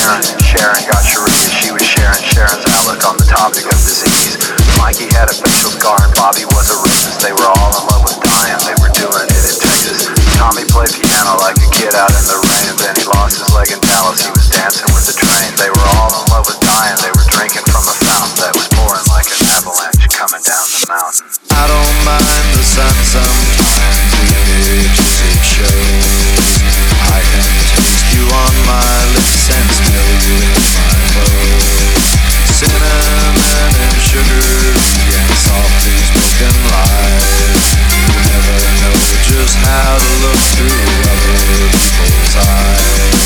Sharon, and Sharon got Sharia. She was sharing Sharon's outlook on the topic of disease. Mikey had a facial scar and Bobby was a racist. They were all in love with dying, they were doing it in Texas. Tommy played piano like a kid out in the rain, and then he lost his leg in Dallas. He was dancing with the train. They were all in love with dying, they were drinking from a fountain that was pouring like an avalanche coming down the mountain. I don't mind the sun sometimes, the images it shows. I can taste you on my lips and smell you in my clothes. Cinnamon and sugar and softly spoken lies. You never know just how to look through other people's eyes.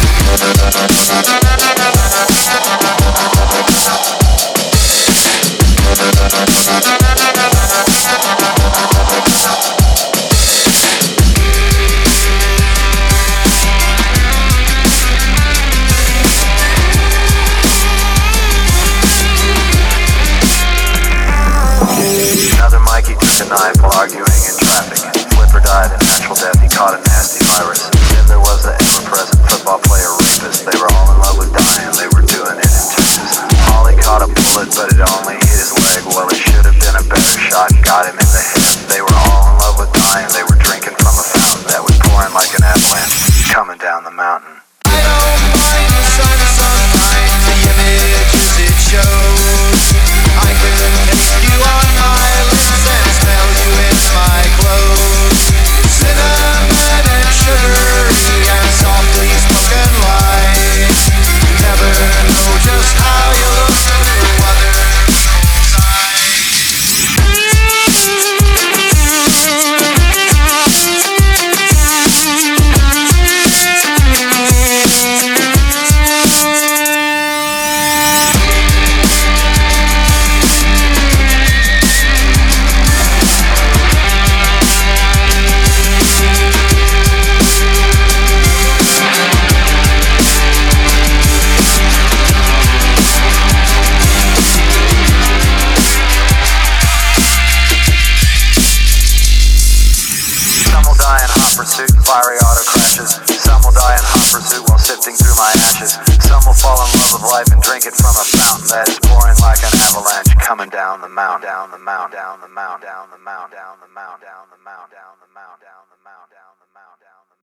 Another Mikey took a knife while arguing in traffic. Flipper died a natural death, he caught a nasty virus. Then there was the ever-present football player rapist. They were all in love with dying, they were doing it in Texas. Holly caught a bullet, but it only hit his leg. Well, it should have been a better shot, got him in the head. They were all in love with dying, they were drinking from a fountain that was pouring like an avalanche coming down the mountain. I don't mind the sun sometimes, the images it shows. I can taste you on my lips and smell you in my clothes. Cinnamon and sugar and softly spoken lies. You never know just how you look through other people's eyes. Some will die in hot pursuit and fiery auto crashes. Some will die in hot pursuit while sifting through my ashes. Some will fall in love with life and drink it from a fountain that is pouring like an avalanche coming down the mountain, down the mountain, down the mountain, down the mountain, down the mountain, down the mountain, down the mountain, down the mountain, down the mountain, down the mountain.